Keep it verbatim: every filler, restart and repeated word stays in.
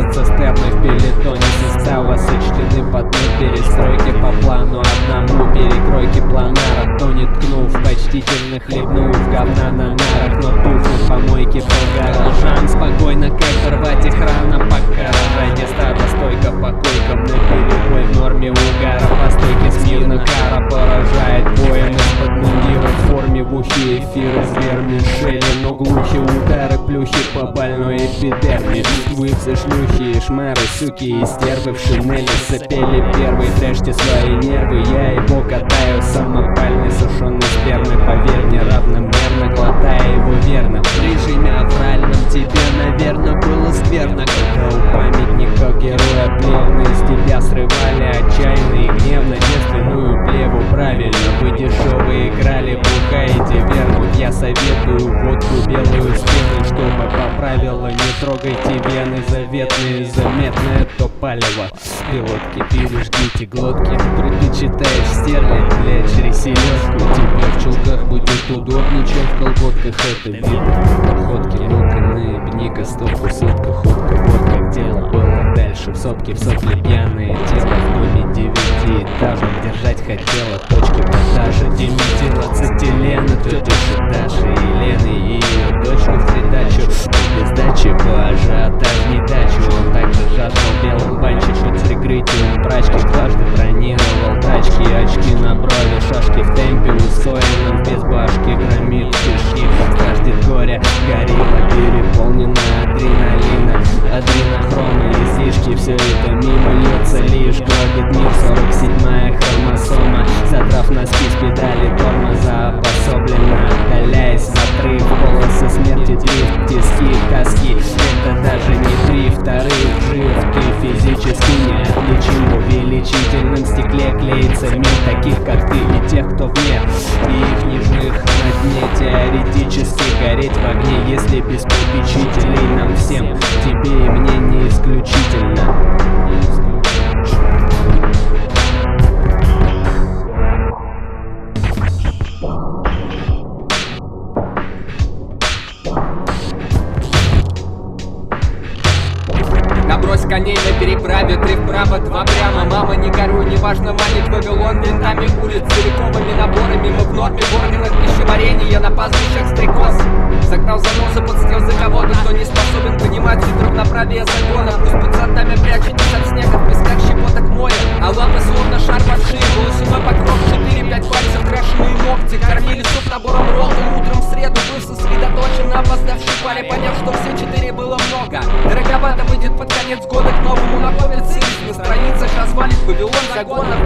цистерны в пелетоне состава сочтены по одной перестройке по плану одному. Перекройки планара тонет, ткнув, почтительно хлебнув говна на нарах, но тухнут помойки по гаражам. Спокойно, как рвать их рано, пока рожать стадо стойко по койкам на перебой в норме угара. По стойке смирно кара поражает боем из-под мундира в форме в ухе эфира зверь Мишели, но глухи удары плюхи по больной эпидерме. Вы все шлюхи и шмары, суки и стервы в шинели сопели первый. Трежьте свои нервы, я его катаю самопальной сушеной спермой, поверь мне, равномерно глотая его верно. В режиме авральном тебе, наверное, было скверно, когда у памятника героя плевны из тебя срывали отчаянно и гневно девственную плеву. Правильно, вы дешевые играли, бухаете вермут. Я советую водку белую с пеной, чтобы по правилам не трогайте вены заветные, заметное то палево. Пилотки, пережгите глотки, предпочитаешь стерлить, блядь, через селедку. Тебе в чулках будет удобнее, чем в колготках. Это вид походки, ну-ка наебни-ка стопку, сотка, ходка, вот как дело было дальше. В сотке, в сопле пьяное тело в доме девятиэтажном держать хотела. Точка продажи демитилоцетилена, тетуши Даши и Лены и ее дочку в придачу. Без дачи по ажиотажней дачу. Он также жадал белым банчиком с прикрытием прачки. Дважды бронировал тачки, очки на брови, шашки в темпе усоенном, без башки громит кишки. Страждет горе, горилла переполнена адреналина, адренохрома излишки. Все это мимо льется лишь, гробит мир сорок седьмая хромосома. Задрав носки с педали тормоза, обособленно отдаляясь в отрыв. Полосы смерти, дрифт, тиски, тоски. Это даже не три вторых жив. Ты физически неотличим, в увеличительном стекле клеится мир таких, как ты, и тех, кто вне, и их нежных на дне. Теоретически гореть в огне, если без попечителей нам всем, тебе и мне не исключительно. Набрось коней на переправе, три вправо, два прямо. Мама, не горюй, неважно, манит Вавилон винтами улиц, целиковыми наборами. Мы в норме в органах пищеварения, на пастбищах стрекоз. Загнал занозы, подстел за кого-то, кто не способен понимать суть равноправия закона. Пусть под зонтами прячетесь от снега, в песках щепоток моря, а лапы словно шар под шеей, волосяной покров, четыре-пять пальцев, крашеные ногти. Кормили суп набором роллы, утром в среду был сосредоточен на опоздавшей паре, поняв, что все четыре было много. Дороговато выйдет под конец года, к новому накопится риск. На страницах развалит Вавилон загонов,